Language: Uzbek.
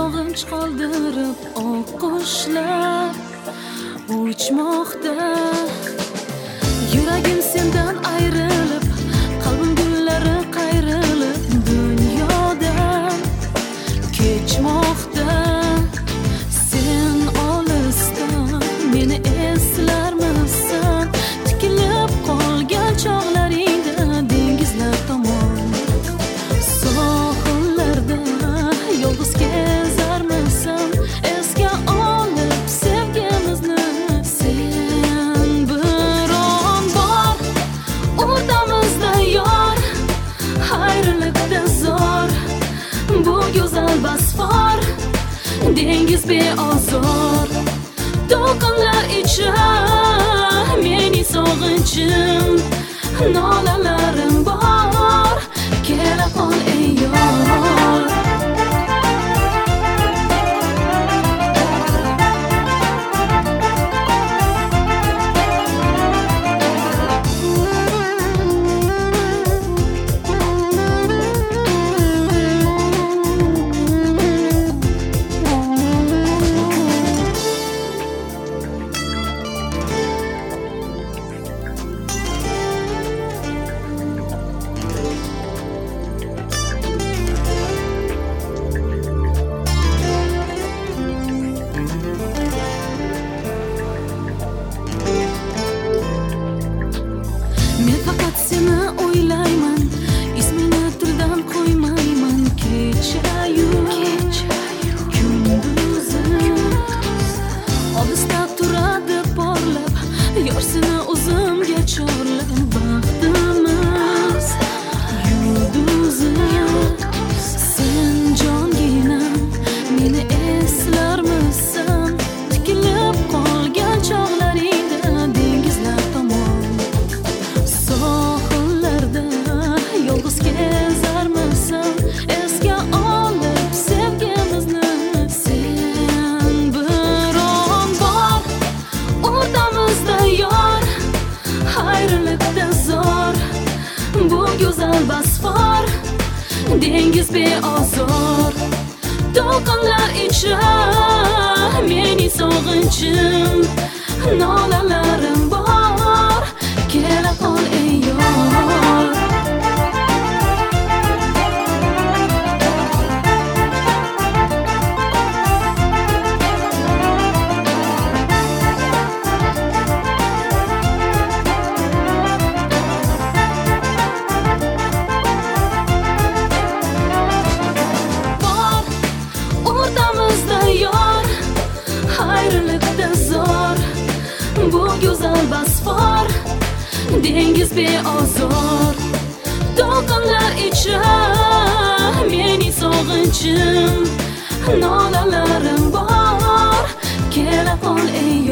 sog'inch qoldirib oq qushlar uchmoqda. Yuragim sendan ayrilib, qalbim gullari qayrilib dunyodan kechmoqda. Sen olisdan meni eslarmisan? Tikilib qolgan chog'laringda dengizlar tomon, sohillarda yolg'iz kezarmisan? Esga olib sevgimizni sen. Biron bor o'rtamizda yor, ayriliqda zor bu go'zal basfor. Dengiz beozor, to'lqinlar ichra mening sog'inchim, nolalarim bor, kela qol ey yor. Men faqat seni o'ylayman, ismini tildan qo'ymayman. Kechayu kunduzim olisda turadi porlab, yor seni o'zimga chorlab. Baxtimiz yulduzi sen jonginam, meni eslarmisan? Tikilib qolgan chog'laringda dengizlar tomon, sohillarda yolg'iz kezarmisan? Esga olib sevgimizni sen. Biron bor o'rtamizda yor, ayriliqda zor bu go'zal basfor. Dengiz beozor, to'lqinlar ichra mening sog'inchim, nolalarim bor, kela qol ey yor. O'rtamizda yor, ayriliqda zor bu go'zal basfor. Dengiz beozor, to'lqinlar ichra mening sog'inchim, nolalarim bor, kela qol ey